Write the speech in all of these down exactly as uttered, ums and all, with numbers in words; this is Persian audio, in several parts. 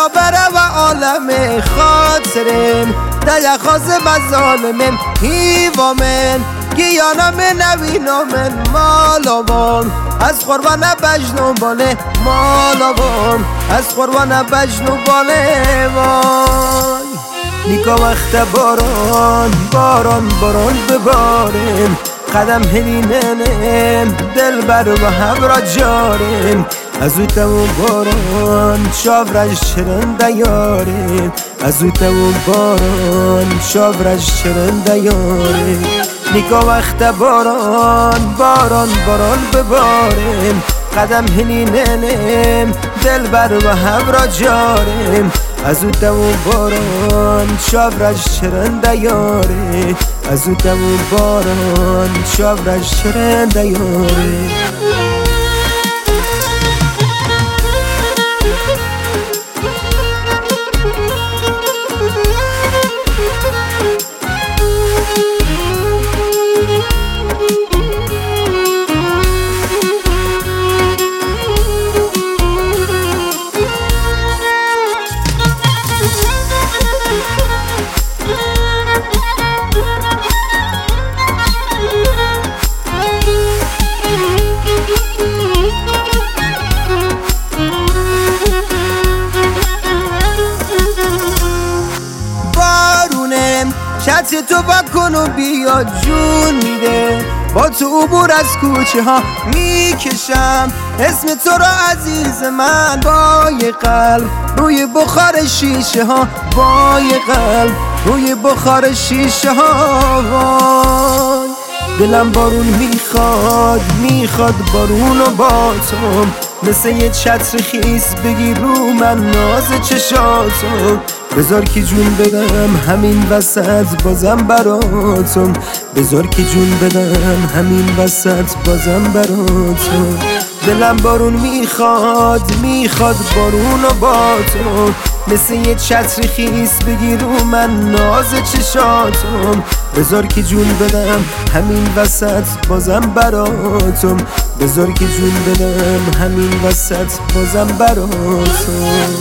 دنیا بره و عالم خاطرین دیا خواست بزالمین هیوامن گیانم نوینامن مالاوام از قربان بجنو باله مالاوام از قربان بجنو باله وای نیکا وقت باران باران باران ببارن قدم هلیننم دل بر و هبرا جارن از او تو باران شاورش چرن دیارن از او تو باران شاورش چرن دیارن نیکا وقت باران باران باران ببارن قدم هلیننم دل بر و هبرا جارن از او تو باران شاورش چرن دیاره از او تو باران شاورش چرن دیاره چت تو بکن و بیا جون میده با تو عبور از کوچه ها میکشم اسم تو را عزیز من با یه قلب روی بخار شیشه ها با یه قلب روی بخار شیشه ها وای دلم بارون میخواد میخواد بارون و با تو مثل یه چتر خیس بگیر رو من ناز چشاتو بذار که جون بدم همین وسط بازم براتم بذار که جون بدم همین وسط بازم براتم دلم بارون میخواد میخواد بارون و با تو مثل یه چتر خیس بگیر رو من ناز چشاتم بذار که جون بدم همین وسط بازم براتم بذار که جون بدم همین وسط بازم براتم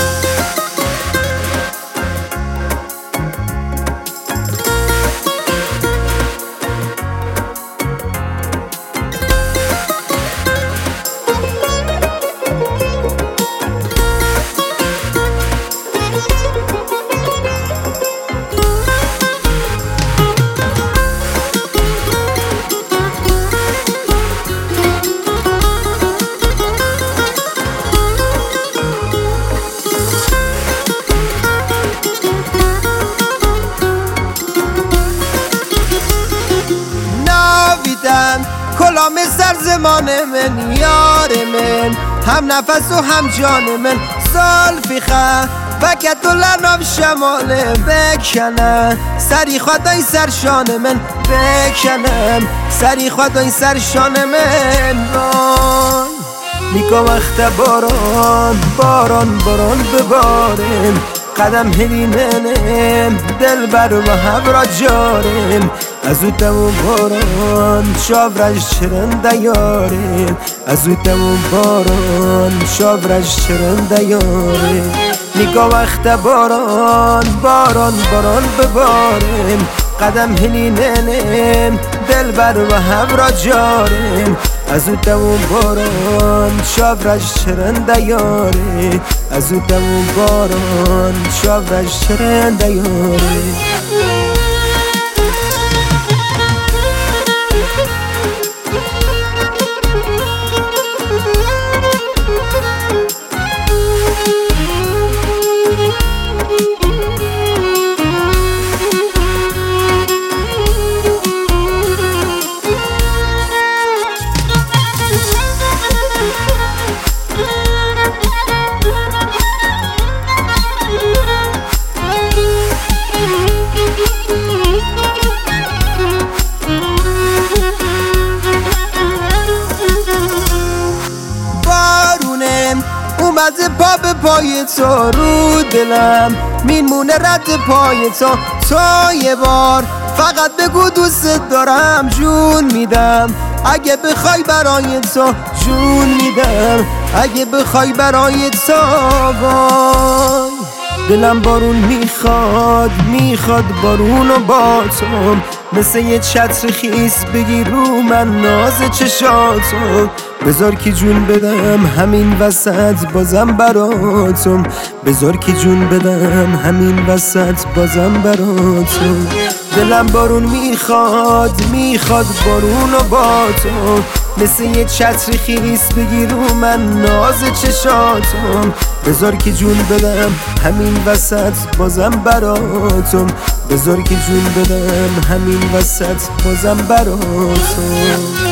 کلام سر زمان من یار من هم نفس و هم جان من زلفیخه وکت و لناف شماله بکنه سری خدای سر شان من بکنم سری خدای سر شان من وای نیکا وقت باران باران باران ببارن قدم هلیننم دل بر و هبرا جارن از او تو باران شاورش چرن دیاره از او تو باران شاورش چرن دیاره نیکا وقت باران باران باران ببارن قدم هلیننم دل بر و هبرا جارن از او تو باران شاورش چرن دیاره از او تو باران شاورش چرن دیاره اومده پا به پای تو رو دلم میمونه رد پای تو تو یه بار فقط بگو دوست دارم جون میدم اگه بخوای برای تو جون میدم اگه بخوای برای تابای. دلم بارون میخواد میخواد بارون و با تو، مثل یه چتر خیس بگی رو من ناز چشاتو. بذار که جون بدم همین وسط بازم براتم، بذار که جون بدم همین وسط بازم براتم. دلم بارون میخواد میخواد بارون و با تو، مثل یه چتر خیس بگی رو من ناز چشاتم. بذار که جون بدم همین وسط بازم براتم، بذار که جون بدم همین وسط بازم براتم.